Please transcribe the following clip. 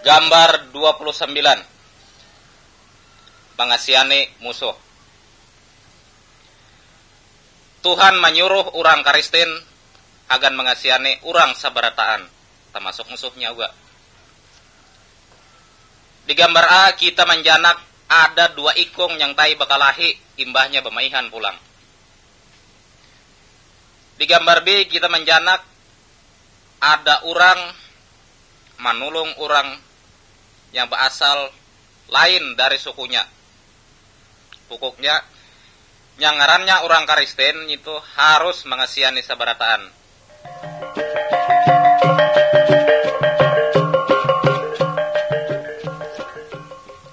Gambar 29. Mengasihani musuh. Tuhan menyuruh orang Kristen agan mengasihani orang sabarataan, termasuk musuhnya juga. Di gambar A kita menjanak ada 2 ikung yang tai bakalahi, imbahnya bemaihan pulang. Di gambar B kita menjanak ada orang manulung orang yang berasal lain dari sukunya. Pokoknya yang ngarannya orang Kristen itu harus mengasihani sabarataan.